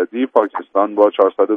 درصدی، پاکستان با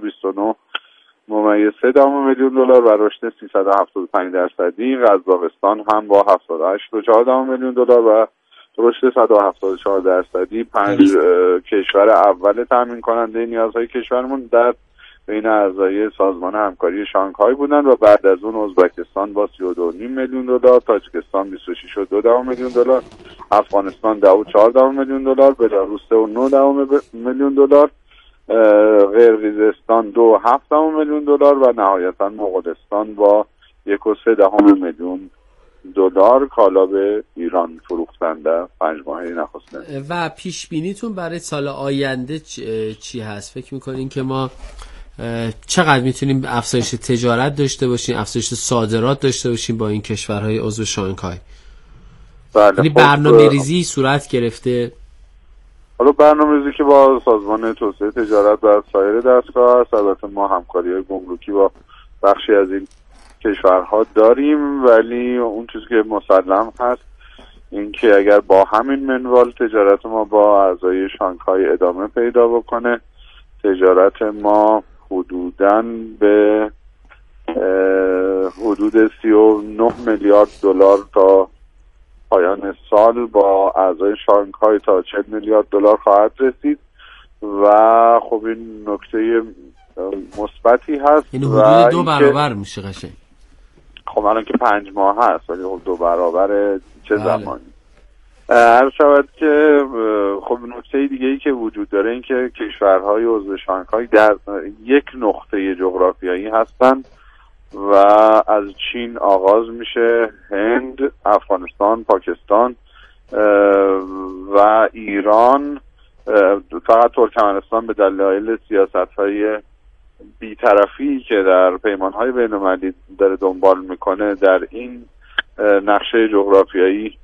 429.3 میلیون دلار و رشد 375 درصدی، قزاقستان هم با 78.4 میلیون دلار و رشد 174 درصدی 5 کشور اول تامین کننده نیازهای کشورمون در بین اعضای سازمان همکاری شانگهای بودن و بعد از اون ازبکستان با 32.5 میلیون دلار، تاجیکستان 26.2 میلیون دلار، افغانستان 10.4 میلیون دلار، بلاروس 9 میلیون دلار، قرقیزستان 2.7 میلیون دلار و نهایتا مغولستان با 1.3 میلیون دلار کالا به ایران فروختند در 5 ماه نخستین. و پیش بینیتون برای سال آینده چی هست؟ فکر میکنین که ما چقدر میتونیم افزایش تجارت داشته باشیم، افزایش صادرات داشته باشیم با این کشورهای عضو شانگهای؟ یعنی برنامه‌ریزی صورت گرفته؟ حالا برنامه‌ریزی که با سازمان توسعه تجارت و سایر دستگاه هست، البته ما همکاری‌های گمرکی با بخشی از این کشورها داریم، ولی اون چیزی که مسلم هست این که اگر با همین منوال تجارت ما با اعضای شانگهای ادامه پیدا بکنه، تجارت ما حدوداً به حدود 39 میلیارد دلار تا پایان سال با اعضای شانگهای تا 40 میلیارد دلار خواهد رسید و خب این نکته مثبتی هست. این حدود 2 برابر میشه قشنگ. خب الان که 5 ماه هست ولی خب 2 برابر چه زمانی؟ هر شود که خب نکته دیگه ای که وجود داره این که کشورهای عضو شانگهای در یک نقطه جغرافیایی هستن و از چین آغاز میشه، هند، افغانستان، پاکستان و ایران، فقط ترکمنستان به دلایل سیاست‌های بی‌طرفی که در پیمان‌های بین‌المللی داره دنبال میکنه در این نقشه جغرافیایی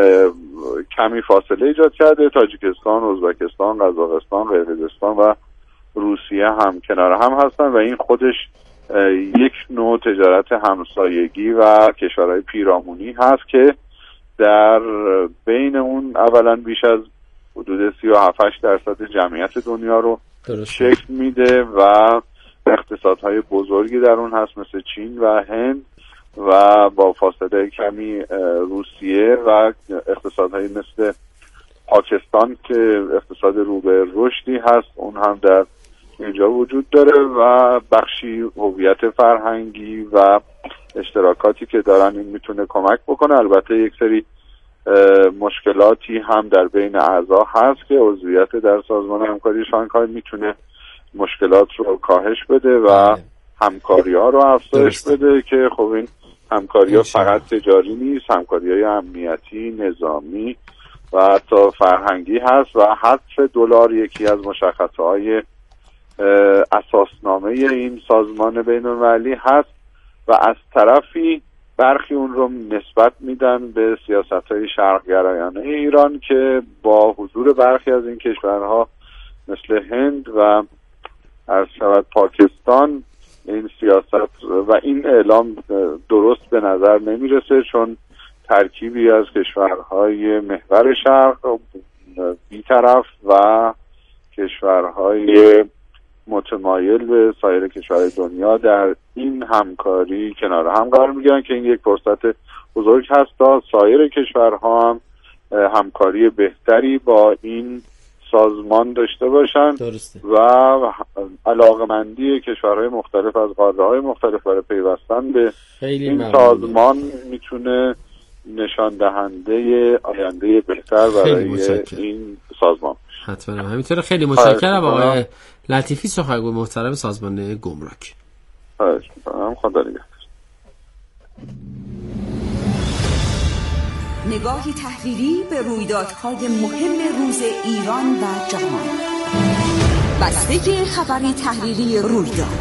کمی فاصله ایجاد کرده. تاجیکستان، ازبکستان، قزاقستان، قرقیزستان و روسیه هم کنار هم هستن و این خودش یک نوع تجارت همسایگی و کشورهای پیرامونی هست که در بین اون اولا بیش از حدود 37% جمعیت دنیا رو شکل میده و اقتصادهای بزرگی در اون هست مثل چین و هند و با فاصله کمی روسیه و اقتصادهایی مثل پاکستان که اقتصاد رو به رشدی هست اون هم در اینجا وجود داره و بخشی هویت فرهنگی و اشتراکاتی که دارن این میتونه کمک بکنه. البته یک سری مشکلاتی هم در بین اعضا هست که عضویت در سازمان همکاری شانگهای میتونه مشکلات رو کاهش بده و همکاری ها رو افزایش بده که خب این همکاری ها فقط تجاری نیست، همکاری های امنیتی، نظامی و حتی فرهنگی هست و حذف دلار یکی از مشخصه های اساسنامه این سازمان بین المللی هست و از طرفی برخی اون رو نسبت میدن به سیاست‌های شرق‌گرایانه ایران که با حضور برخی از این کشورها مثل هند و عرض شود پاکستان این سیاست و این اعلام درست به نظر نمیرسه، چون ترکیبی از کشورهای محور شرق بی‌طرف و کشورهای متمایل به سایر کشورهای دنیا در این همکاری کنار هم قرار میگیرن که این یک فرصت بزرگ هست تا سایر کشورها هم همکاری بهتری با این سازمان داشته باشن. درسته. و علاقمندی کشورهای مختلف از قاره‌های مختلف برای پیوستن به این سازمان میتونه نشان دهنده آینده بهتر برای این سازمان. حتما همینطوره. خیلی متشکرم آقای لطیفی، سخنگوی محترم سازمان گمرک. خدا نگهدار. نگاهی تحلیلی به رویدادهای مهم روز ایران و جهان. بستگی خبری تحلیلی رویداد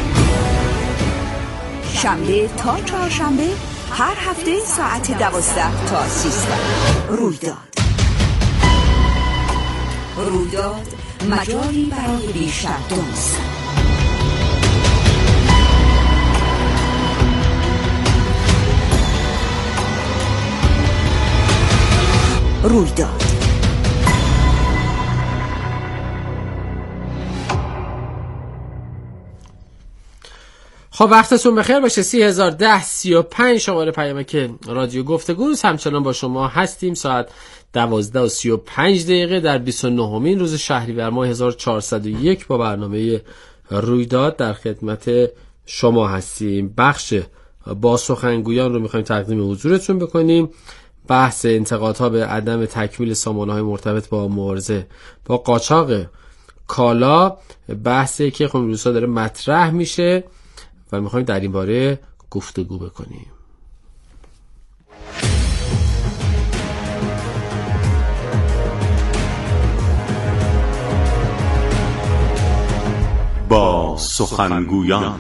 شنبه تا چهارشنبه هر هفته ساعت 12 تا 13. رویداد مجالی برای بیشتر دانستن. رویداد خب وقتتون بخیر باشه. 301035 شماره پیامک رادیو گفتگو روز همچنان با شما هستیم. ساعت 12:35 در 29مین روز شهریور ماه 1401 با برنامه رویداد در خدمت شما هستیم. بخش با سخنگویان رو میخوایم تقدیم حضورتون بکنیم. بحث انتقادها به عدم تکمیل سامانه‌های مرتبط با مبارزه با قاچاق کالا بحثی که خب روزها داره مطرح میشه و میخوایم در این باره گفتگو بکنیم. با سخنگویان.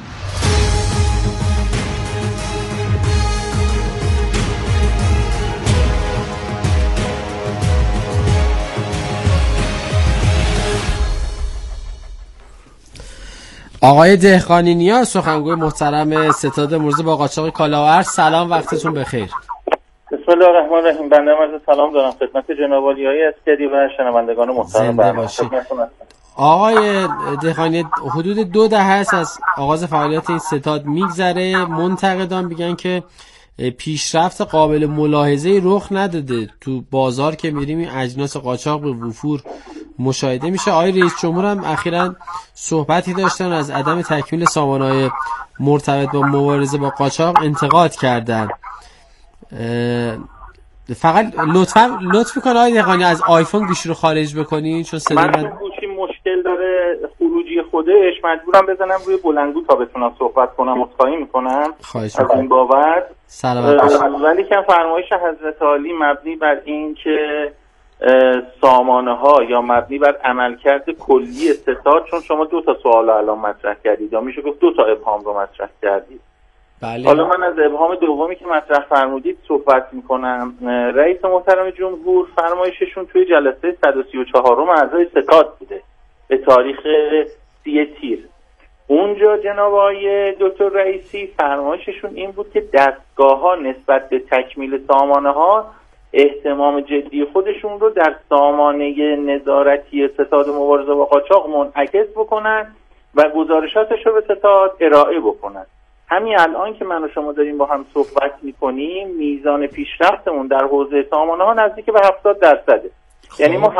آقای دهقانی نیاز، سخنگوی محترم ستاد مبارزه با قاچاق کالاور، سلام، وقتتون بخیر. بسم الله الرحمن الرحیم. بنده عرض سلام دارم خدمت جناب عالی‌های عسکری و شنوندگان محترم برنامه. آقای دهقانی، حدود 2 دهه است از آغاز فعالیت این ستاد میگذره. منتقدان میگن که پیشرفت قابل ملاحظه‌ای رخ نداده. تو بازار که میریم این اجناس قاچاق به وفور مشاهده میشه. آقای رئیس جمهور هم اخیراً صحبتی داشتن از عدم تکمیل سامانه‌های مرتبط با مبارزه با قاچاق انتقاد کردن. فقط لطف کن آقای دهقانی از آیفون گوشی رو خارج بکنین، چون صدای من گوشی مشکل داره خروجی خودش، مجبورم بزنم روی بلندگو تا بتونم صحبت کنم. عذرخواهی میکنم از این بابت. سلامت باشید. ولی که فرمایش حضرت عالی مبنی بر این که سامانه ها یا مبنی بر عملکرد کلی ستاد، چون شما 2 تا سوال الان مطرح کردید یا میشه گفت 2 تا ابهام رو مطرح کردید. بله. حالا من از ابهام دومی که مطرح فرمودید صحبت میکنم. رئیس محترم جمهور فرمایششون توی جلسه 134 اعضای ستاد بوده به تاریخ 30 تیر. اونجا جناب آقای دکتر رئیسی فرمایششون این بود که دستگاه ها نسبت به تکمیل سامانه ها اهتمام جدی خودشون رو در سامانه نظارتی ستاد مبارزه با قاچاق منعکس بکنن و گزارشاتش رو به ستاد ارائه بکنن. همین الان که من و شما داریم با هم صحبت میکنیم میزان پیشرفتمون در حوزه سامانه ها نزدیک به 70%. یعنی ما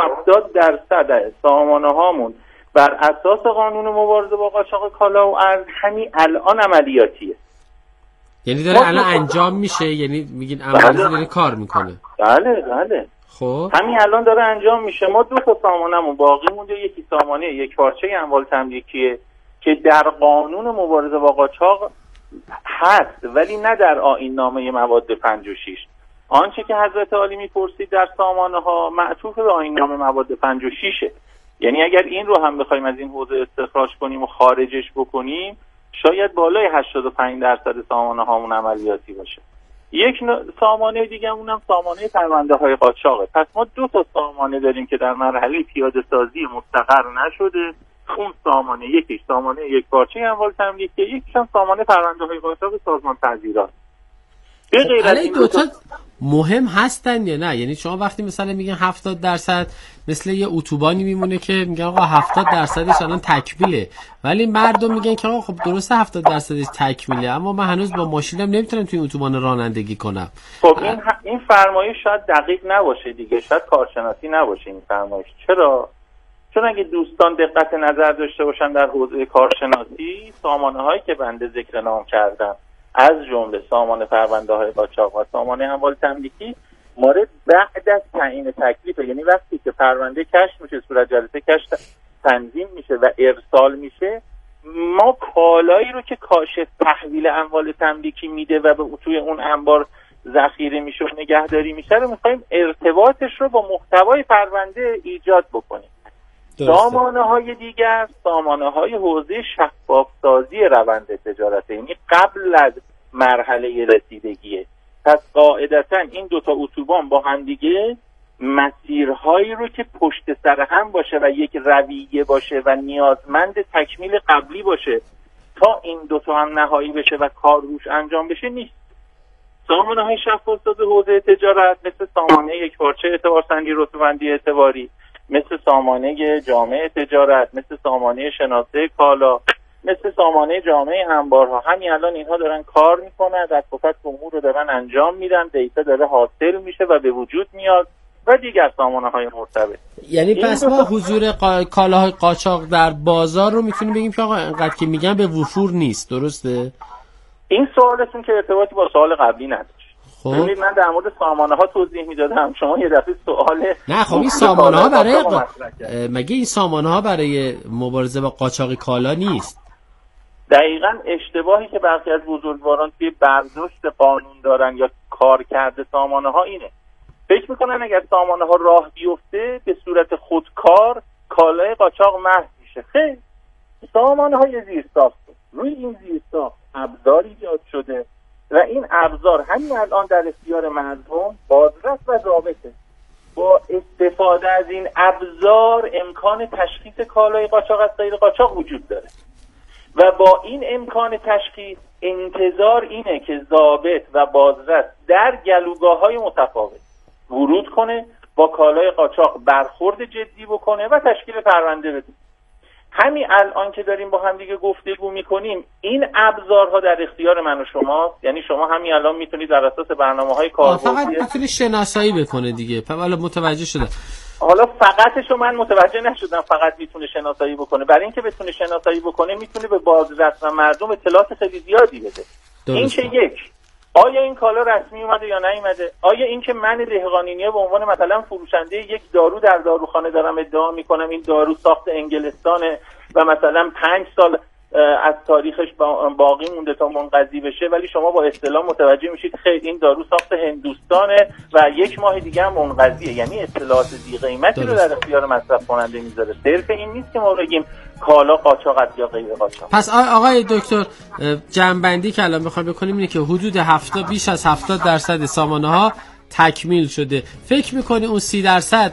70% سامانه هامون بر اساس قانون مبارزه با قاچاق کالا و ارز همین الان عملیاتیه. یعنی داره الان انجام میشه؟ یعنی میگین عملیاتی داره کار میکنه؟ بله. خب همین الان داره انجام میشه. ما 2 تا سامانه‌مون باقی مونده. یکی سامانه یک پارچه اموال تملیکیه که در قانون مبارزه با قاچاق هست ولی نه در آیین‌نامه مواد 56. آنچه که حضرت عالی میپرسید در سامانه ها معطوف به آیین‌نامه مواد 56. یعنی اگر این رو هم بخوایم از این حوزه استخراج کنیم و خارجش بکنیم شاید بالای 85% سامانه هامون عملیاتی باشه. یک سامانه دیگه اونم سامانه پرونده های قاچاقه. پس ما 2 تا سامانه داریم که در مرحله پیاده سازی مستقر نشده. اون سامانه یکیش سامانه یک پارچه اموال تملیکی، یکیش هم سامانه پرونده های قاچاق سازمان تعزیرات. به غیر از این 2 تا مهم هستن یا نه؟ یعنی شما وقتی مثلا میگن 70% مثل یه اتوبانی میمونه که میگن آقا 70%ش الان تکمیله، ولی مردم میگن که آقا خب درسته 70%ش تکمیله اما من هنوز با ماشینم نمیتونم توی اتوبان رانندگی کنم. خب این فرمایش شاید دقیق نباشه دیگه، شاید کارشناسی نباشه این فرمایش. چرا؟ چون اگه دوستان دقت نظر داشته باشن در حوزه کارشناسی سامانه هایی که بنده ذکر نام کردم از جمله سامانه پرونده های قاچاق و سامانه اموال تملیکی مورد بعد از تعیین تکلیف، یعنی وقتی که پرونده کشف میشه صورت جلسه کشف تنظیم میشه و ارسال میشه ما کالایی رو که کاشف تحویل اموال تملیکی میده و به توی اون انبار ذخیره میشه و نگهداری میشه رو میخوایم ارتباطش رو با محتوای پرونده ایجاد بکنیم. سامانه های دیگر سامانه های حوزه شفافسازی روند تجارت، یعنی قبل از مرحله رسیدگیه. پس قاعدتا این 2 تا اتوبان با هم دیگه مسیرهایی رو که پشت سر هم باشه و یک رویه باشه و نیازمند تکمیل قبلی باشه تا این 2 تا هم نهایی بشه و کار روش انجام بشه نیست. سامانه های شفافسازی حوزه تجارت مثل سامانه یک پارچه اعتبارسنجی رتبه‌بندی اعتباری، مثل سامانه جامعه تجارت، مثل سامانه شناسه کالا، مثل سامانه جامعه انبارها همین الان اینها دارن کار میکنن، در صفت امور رو دارن انجام میدن، دیتا داره حاصل میشه و به وجود میاد و دیگر سامانه‌های مرتبط. یعنی پس ما حضور کالاهای قاچاق در بازار رو میتونیم بگیم که آقا انقدر که میگن به وفور نیست، درسته؟ این سوالتون که ارتباطی با سوال قبلی نداشت. ببینید من در مورد سامانه‌ها توضیح میدادم، شما یه دفعه سوال نه خب این سامانه‌ها برای مگه این سامانه‌ها برای مبارزه با قاچاق کالا نیست؟ دقیقاً اشتباهی که برخی از بزرگواران توی برداشت قانون دارن یا کارکرد سامانه‌ها اینه، فکر میکنن اگر سامانه‌ها راه بیفته به صورت خودکار کالای قاچاق محو میشه. خیلی سامانه‌های زیرساخت، روی این زیرساخت ابزار ایجاد شده و این ابزار همین الان در اختیار مردم بازرس و ضابطه. با استفاده از این ابزار امکان تشخیص کالای قاچاق از غیر قاچاق وجود داره و با این امکان تشخیص انتظار اینه که ضابط و بازرس در گلوگاه‌های متفاوت ورود کنه، با کالای قاچاق برخورد جدی بکنه و تشکیل پرونده بده. همین الان که داریم با هم دیگه گفتگو میکنیم این ابزارها در اختیار من و شماست، یعنی شما همین الان میتونید در اساس برنامه‌های کاربردی فقط میتونید شناسایی بکنه دیگه. حالا متوجه شدم. حالا فقطشو من متوجه نشدم فقط میتونه شناسایی بکنه. برای اینکه بتونه شناسایی بکنه میتونه به بازرس و مردم اطلاعات خیلی زیادی بده. این که یک، آیا این کالا رسمی اومده یا نیومده؟ آیا این که من دهقانینی به عنوان مثلا فروشنده یک دارو در داروخانه دارم ادعا میکنم این دارو ساخت انگلستانه و مثلا 5 سال از تاریخش باقی مونده تا منقضی بشه، ولی شما با اصطلاح متوجه میشید خیر این دارو ساخت هندوستانه و 1 ماه دیگه هم منقضیه، یعنی اطلاعات بی قیمتی رو در اختیار مصرف کننده میذاره. صرف این نیست که ما بگیم کالا قاچاق است یا غیر قاچاق. پس آقای دکتر جمع‌بندی که الان بخوایم بکنیم اینه که حدود بیش از 70% سامانه‌ها تکمیل شده. فکر می‌کنی اون 30%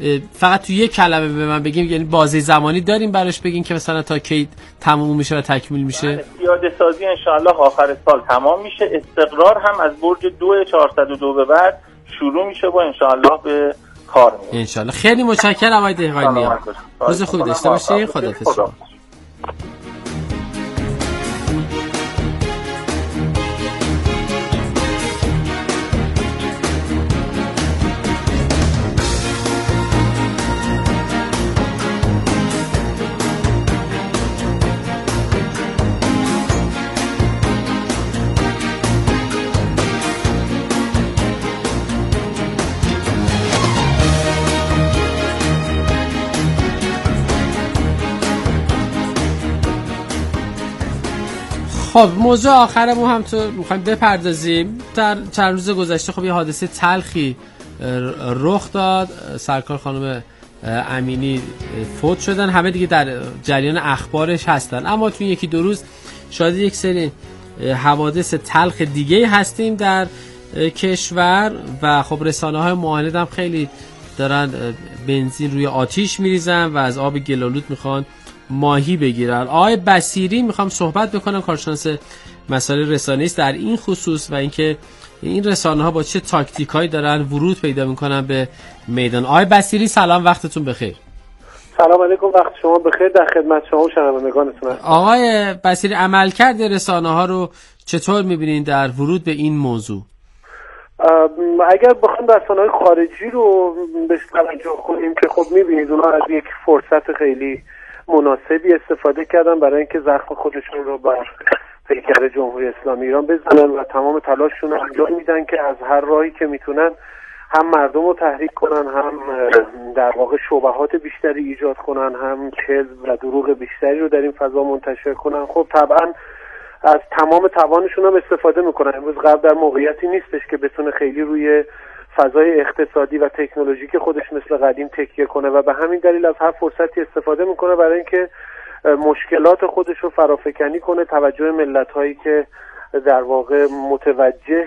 فقط تو یک کلمه به من بگیم، یعنی بازه زمانی داریم براش بگیم که مثلا تا کی تموم میشه و تکمیل میشه؟ پیاده سازی انشاءالله آخر سال تمام میشه. استقرار هم از برج 2402 به بعد شروع میشه و انشاءالله به کار میاد. انشاءالله. خیلی متشکرم آقای دهقانی. روز خوبی داشته باشید. خداحافظ. خب موضوع آخرمون هم تو میخوایم بپردازیم. در چند روز گذشته خب یه حادثه تلخی رخ داد. سرکار خانم امینی فوت شدن. همه دیگه در جریان اخبارش هستن، اما تو یکی دو روز شاید یک سری حوادث تلخ دیگه هستیم در کشور و خب رسانه‌های معاند هم خیلی دارن بنزین روی آتیش میریزن و از آب گلالود میخوان ماهی بگیرن. آقای بصیری میخوام صحبت بکنم، کارشناس مسائل رسانه‌ای است، در این خصوص و اینکه این رسانه‌ها با چه تاکتیکایی دارن ورود پیدا میکنن به میدان. آقای بصیری سلام، وقتتون بخیر. سلام علیکم، وقت شما بخیر. در خدمت شما و شنوندگانتون هستم. آقای بصیری عملکرد رسانه‌ها رو چطور میبینین در ورود به این موضوع؟ اگر بخوایم رسانه‌های خارجی رو بهش توجه کنیم که خب میبینید اونها از یک فرصت خیلی مناسبی استفاده کردن برای اینکه زخم خودشون رو بر پیکر جمهوری اسلامی ایران بزنن و تمام تلاششون رو انجام میدن که از هر راهی که میتونن هم مردم رو تحریک کنن، هم در واقع شبهات بیشتری ایجاد کنن، هم کذب و دروغ بیشتری رو در این فضا منتشر کنن. خب طبعا از تمام توانشون هم استفاده میکنن. امروز غرب در موقعیتی نیستش که بتونه خیلی روی فضای اقتصادی و تکنولوژیک خودش مثل قدیم تکیه کنه و به همین دلیل از هر فرصتی استفاده میکنه برای اینکه مشکلات خودش رو فرافکنی کنه، توجه ملت‌هایی که در واقع متوجه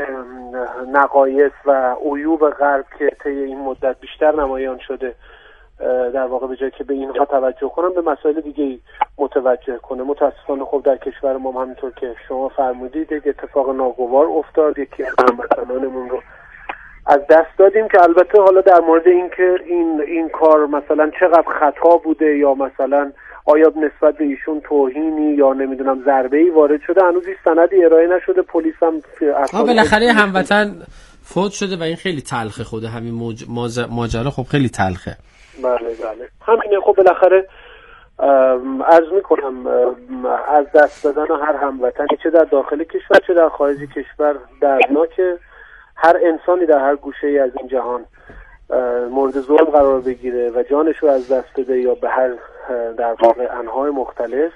نقایص و عیوب غرب که طی این مدت بیشتر نمایان شده در واقع به جای که به اینها توجه کنن به مسائل دیگه متوجه کنه. متاسفانه خب در کشور ما همینطور که شما فرمودید یک اتفاق ناگوار افتاد. یکی از هموطنانمون رو از دست دادیم که البته حالا در مورد اینکه این کار مثلا چقدر خطا بوده یا مثلا آیا نسبت به ایشون توهینی یا نمیدونم ضربه‌ای وارد شده هنوز هیچ سندی ارائه نشده. پلیس هم بالاخره هموطن فوت شده و این خیلی تلخه، خود همین ماجرا خب خیلی تلخه. بله همینه. خب بالاخره عرض میکنم از دست دادن هر هموطنی چه در داخل کشور چه در خارج کشور دردناکه. هر انسانی در هر گوشه‌ای از این جهان مورد ظلم قرار بگیره و جانش رو از دست بده یا به هر در واقع انواع مختلف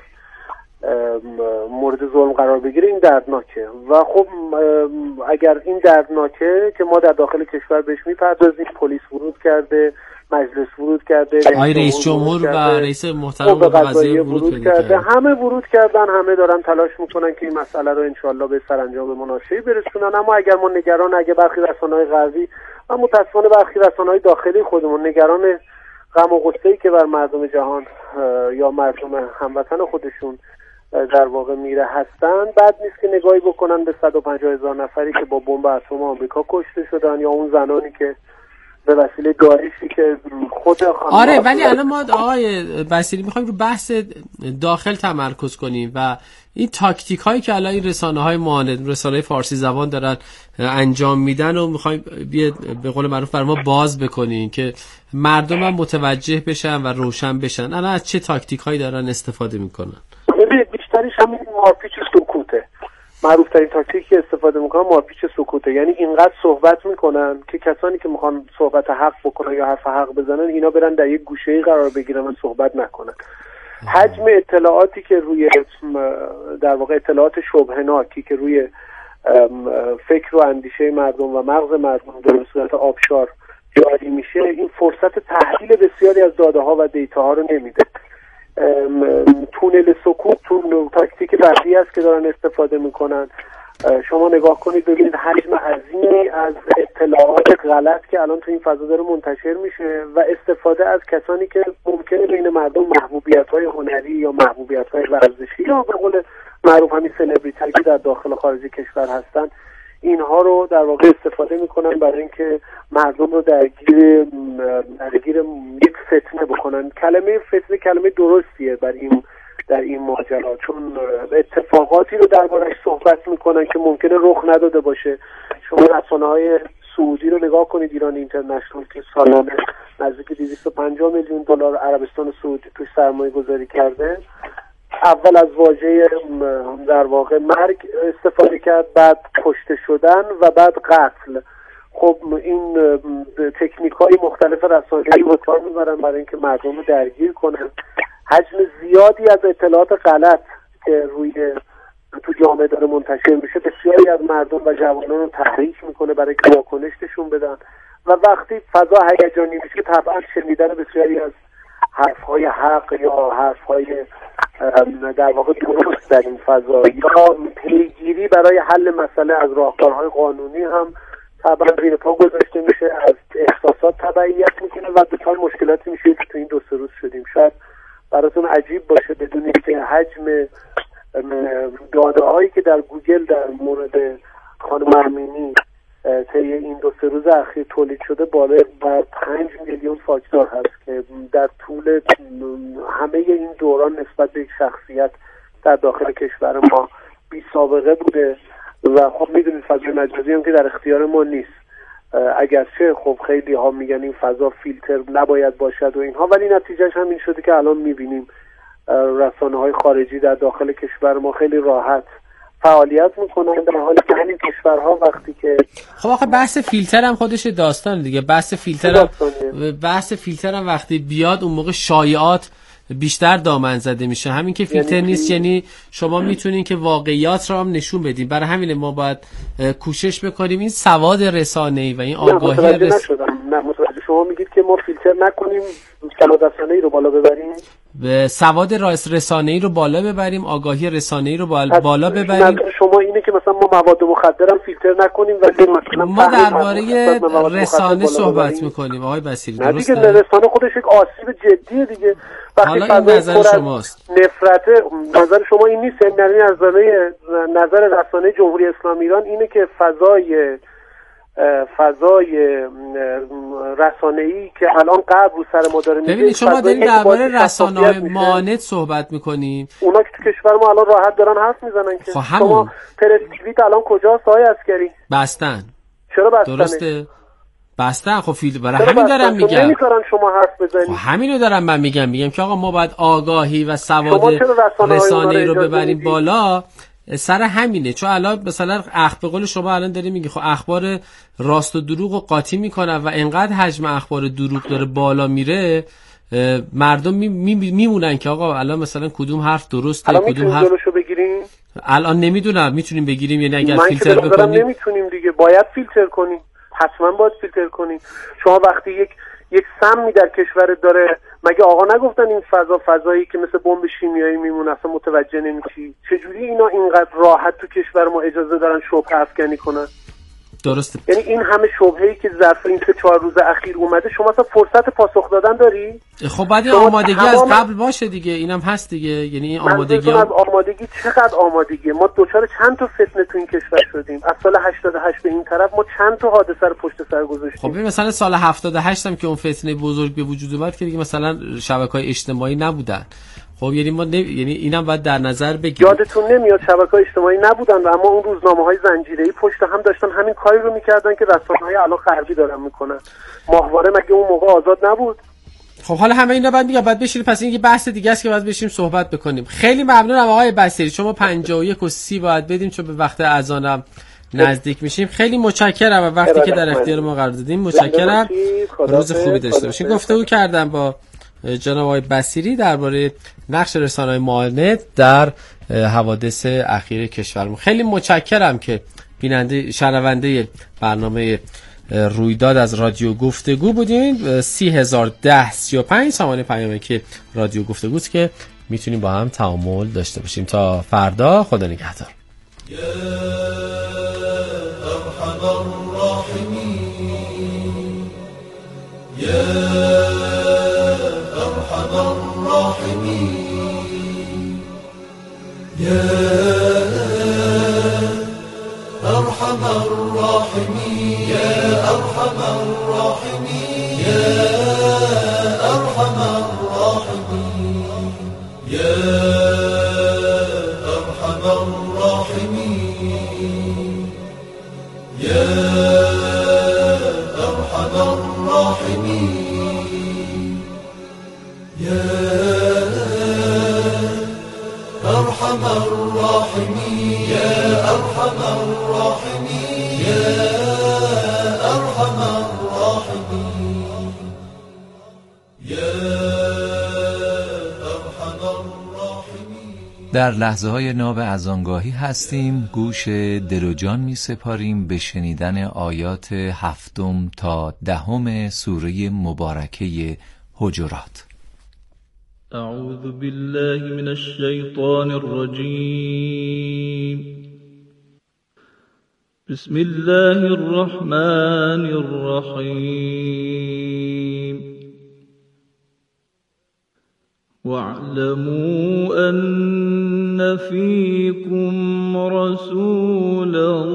مورد ظلم قرار بگیره، این دردناکه. و خب اگر این دردناکه که ما در داخل کشور بهش میپردازیم، پلیس ورود کرده، مجلس ورود کرده، رئیس جمهور و رئیس محترم قضاییه ورود کرده، همه ورود کردن، همه دارن تلاش میکنن که این مسئله رو انشالله به سرانجام مناشی برسونن. اما اگر ما نگران، اگه برخی رسانه‌های غربی و متأسفانه برخی رسانه‌های داخلی خودمون نگران غم و غصه‌ای که بر مردم جهان یا مردم هموطن خودشون در واقع میره هستن، بد نیست که نگاهی بکنن به 150,000 نفری که با بمب اتم آمریکا کشته شدن یا اون زنانی که به وسیله داعشی که خود آره. ولی الان ما آقای بصیری میخوایم رو بحث داخل تمرکز کنیم و این تاکتیک هایی که الان این رسانه‌های معاند، رسانه‌های فارسی زبان دارن انجام میدن و میخوایم به قول معروف بر ما باز بکنیم که مردم هم متوجه بشن و روشن بشن. الان از چه تاکتیک هایی دارن استفاده میکنن؟ بیشترش همین مارپیچ سکوته. معروف ترین تاکتیکی که استفاده میکنن مارپیچ سکوته، یعنی اینقدر صحبت میکنن که کسانی که میخوان صحبت حق بکنن یا حرف حق بزنن اینا برن در یک گوشه‌ای قرار بگیرن و صحبت نکنن. حجم اطلاعاتی که روی در واقع اطلاعات شبهه‌ناکی که روی فکر و اندیشه مردم و مغز مردم در صورت آبشار جاری میشه، این فرصت تحلیل بسیاری از داده ها و دیتا ها رو نمیده. تونل سکوت تاکتیک بعدی است که دارن استفاده میکنن. شما نگاه کنید ببینید حجم عظیمی از اطلاعات غلط که الان تو این فضا داره منتشر میشه و استفاده از کسانی که ممکنه بین مردم محبوبیت‌های هنری یا محبوبیت‌های ورزشی یا به قول معروف همین سلبریتی که در داخل و خارج کشور هستن، اینها رو در واقع استفاده میکنن برای اینکه مردم رو درگیر یک فتنه بکنن. کلمه فتنه کلمه درستیه در این ماجرا، چون اتفاقاتی رو دربارش صحبت میکنن که ممکنه رخ نداده باشه. شما رسانه‌های سعودی رو نگاه کنید، ایران اینترنشنال که سالانه نزدیک 250 میلیون دلار عربستان سعودی توش سرمایه گذاری کرده، اول از واژه در واقع مرگ استفاده کرد، بعد کشته شدن و بعد قتل. خب این تکنیک‌های مختلف رسانه‌ای رو کار می‌برن برای اینکه مردم رو درگیر کنن. حجم زیادی از اطلاعات غلط که روی تو جامعه داره منتشر میشه بسیاری از مردم و جوانان رو تحریک میکنه برای که واکنش نشون بدن و وقتی فضا هیجانی میشه طبعا شنیدن بسیاری از حرف‌های حق یا حرف‌های در واقع درست در این فضا یا پیگیری برای حل مسئله از راهکارهای قانونی هم طبعا زیر پا گذاشته میشه، از احساسات تبعیت میکنه و دچار مشکلاتی میشه که تو این 2-3 روز شدیم. شاید براتون عجیب باشه بدونید که حجم داده هایی که در گوگل در مورد خانم امینی طی این 2-3 روز اخیر تولید شده بالای بر 5 میلیون فاکتور هست که در طول همه این دوران نسبت به یک شخصیت در داخل کشور ما بی سابقه بوده و خب میدونید فضای مجازی هم که در اختیار ما نیست، اگرچه خب خیلی ها میگن این فضا فیلتر نباید باشد و اینها، ولی نتیجهش هم این شده که الان میبینیم رسانه‌های خارجی در داخل کشور ما خیلی راحت فعالیت میکنن، در حالی که همین کشورها وقتی که خب آخه بحث فیلتر هم خودش داستان دیگه. بحث فیلتر هم وقتی بیاد اون موقع شایعات بیشتر دامن زده میشه. همین که فیلتر نیست یعنی شما میتونین که واقعیات رو هم نشون بدین. برای همین ما باید کوشش بکنیم این سواد رسانه‌ای و این آگاهی نه متوجه شما میگید که ما فیلتر نکنیم، سواد رسانه‌ای رو بالا ببریم، به سواد رسانه‌ای رو بالا ببریم، آگاهی رسانه‌ای رو بالا ببریم. شما اینه که مثلا ما مواد مخدر هم فیلتر نکنیم ولی مثلا ما درباره رسانه صحبت میکنیم آقای بصیری. نه دیگه رسانه خودش یک آسیب جدیه دیگه. حالا این نظر شماست. نظر شما این نیست، یعنی نظر رسانه جمهوری اسلامی ایران اینه که فضای فضای رسانه‌ای که الان قبل رو سر ما داره میشه. ببینید شما دارید درباره رسانه‌های مانت صحبت میکنیم. اونا که تو کشور ما الان راحت دارن حرف میزنن که شما پرس تیویت الان کجاست آقای عسکری؟ بستن. چرا بستن؟ درسته. بستن. خب برای همین دارم میگم نمیذارن شما حرف بزنید. خب همینو دارم من میگم که آقا ما باید آگاهی و سواد رسانه‌ای رو ببریم بالا. سر همینه. چون الان مثلا به قول شما الان داری میگی خب اخبار راست و دروغ رو قاطی میکنن و انقدر حجم اخبار دروغ داره بالا میره، مردم میمونن که آقا الان مثلا کدوم حرف درسته کدوم حرف جلوشو بگیریم. الان نمیدونم میتونیم بگیریم، یعنی اگر فیلتر بکنیم نمیتونیم دیگه، باید فیلتر کنیم، حتما باید فیلتر کنیم. شما وقتی یک سمی در کشورت داره، مگه آقا نگفتن این فضایی که مثل بمب شیمیایی میمونه، اصلا متوجه نمیشی؟ چجوری اینا اینقدر راحت تو کشور ما اجازه دارن شبهه افکنی کنن؟ درسته. یعنی این همه شبهه‌ای که ظرف این 4 روز اخیر اومده، شما اصلا فرصت پاسخ دادن داری؟ خب بعد این آمادگی از قبل باشه دیگه، اینم هست دیگه. یعنی این آمادگی از آمادگی چقدر آمادگیه؟ ما دوچار چند تا فتنه تو این کشور شدیم. از سال 88 به این طرف ما چند تا حادثه رو پشت سر گذاشتیم. خب مثلا سال 78 هم که اون فتنه بزرگ به وجود اومد که دیگه مثلا شبکه‌های اجتماعی نبودن. خب یعنی ما یعنی اینم باید در نظر بگیریم. یادتون نمیاد شبکه‌های اجتماعی نبودن و اما اون روزنامه‌های زنجیره‌ای پشت هم داشتن همین کاری رو می‌کردن که رسانه‌های الان غربی دارن میکنن. ماهواره مگه اون موقع آزاد نبود؟ خب حالا همه اینا بعد بشینیم، پس این یه بحث دیگه است که باید بشینیم صحبت بکنیم. خیلی ممنونم آقای بصیری. شما 51:30 باید بدیم چون به وقت اذانم نزدیک میشیم. خیلی متشکرم و وقتی که در اختیار ما قرار دادیم متشکرم. روز خوبی داشته باشین. گفتگو کردم با جناب آقای بصیری درباره نقش رسانه‌های معاونت در حوادث اخیر کشورمون. خیلی متشکرم که شنونده برنامه رویداد از رادیو گفتگو بودین. 301035 سامانه پیامه که رادیو گفتگوست که میتونیم با هم تعامل داشته باشیم. تا فردا، خدا نگهدار. أرحم الراحمين يا أرحم الراحمين يا أرحم الراحمين يا أرحم الراحمين يا أرحم الراحمين يا أرحم الراحمين يا أرحم الراحمين يا أرحم الراحمين يا أرحم الراحمين. در لحظه های ناب اذانگاهی هستیم. گوش دل و جان می سپاریم به شنیدن آیات 7 تا 10 سوره مبارکه حجرات. أعوذ بالله من الشيطان الرجيم. بسم الله الرحمن الرحيم. واعلموا أن فيكم رسول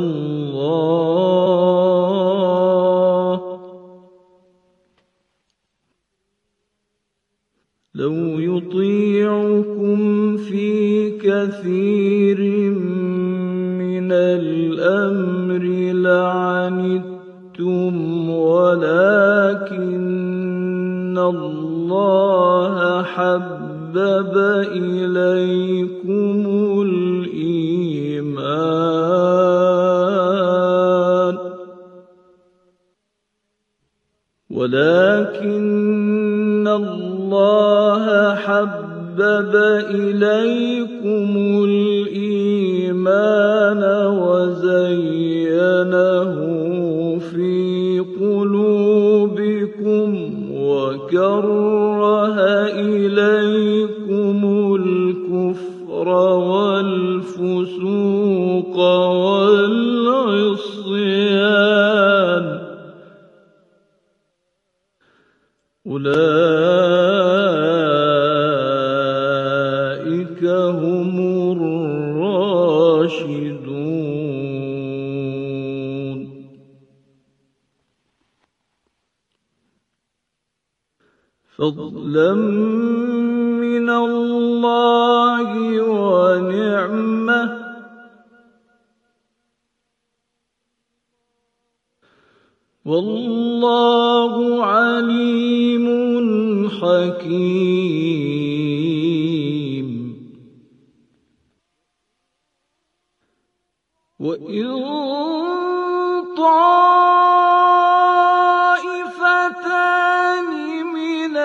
الله لو يطيعكم في كثير من الأمر لعنتم ولكن الله حبب إليكم الإيمان ولكن الله حبب إليكم الإيمان وزينه في قلوبكم وكره إليكم الكفر والفسوق والعصيان أولئك هم الراشدون فضلا من الله ونعمة والله عليم حكيم. وإن طائفتان من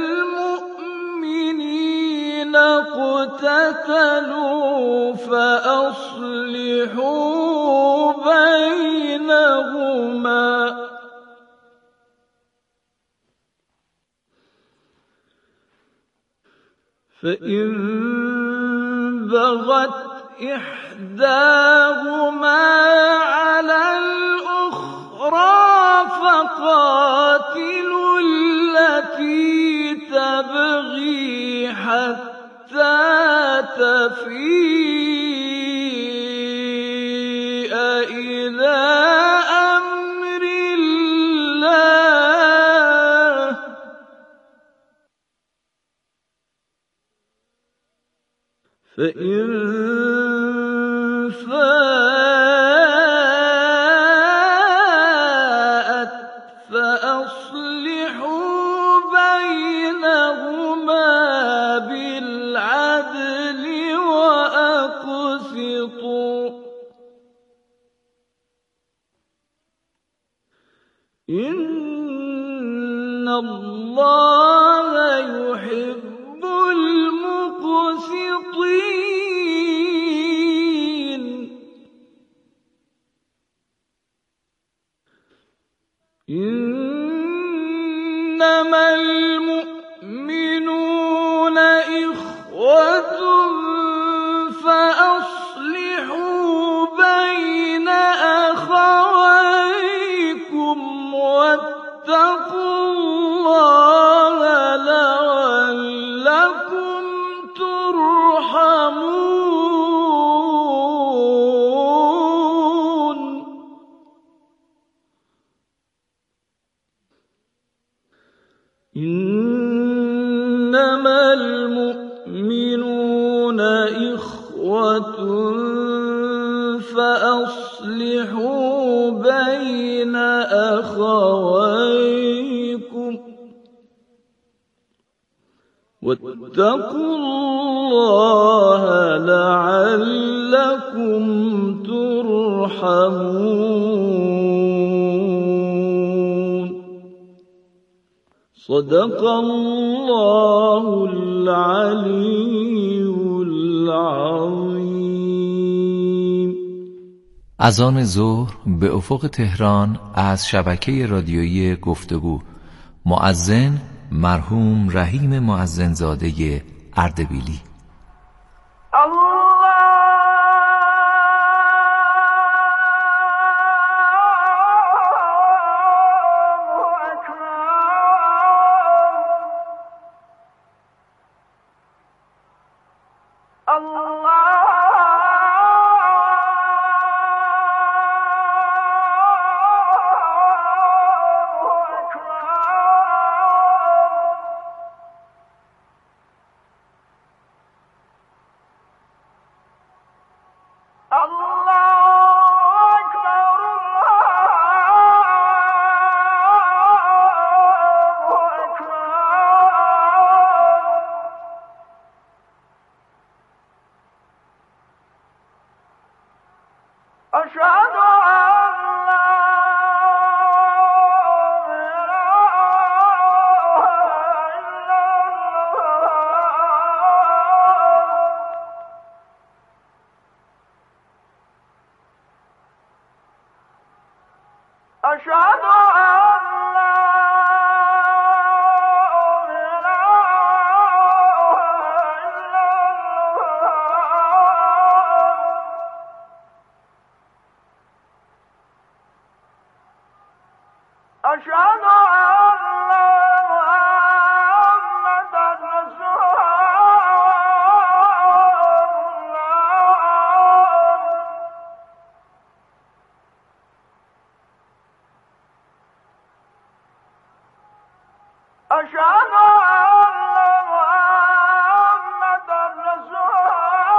المؤمنين اقتتلوا فأصلحوا بينهما فإن بغت إحداهما على الأخرى فقاتلوا التي تبغي حتى تفيء إلى أمر الله فإن فاءت فأصلحوا بينهما بالعدل وأقسطوا إن الله يحب المقسطين. إنما المؤمنون إخوة فأصلحوا بين أخويكم واتقوا الله لعلكم ترحمون. إنما المؤمنون إخوة فأصلحوا بين أخويكم واتقوا الله لعلكم ترحمون. صدق الله العلي العظيم. اذان ظهر به افق تهران از شبکه رادیویی گفتگو. مؤذن مرحوم رحیم مؤذنزاده اردبیلی. أشهد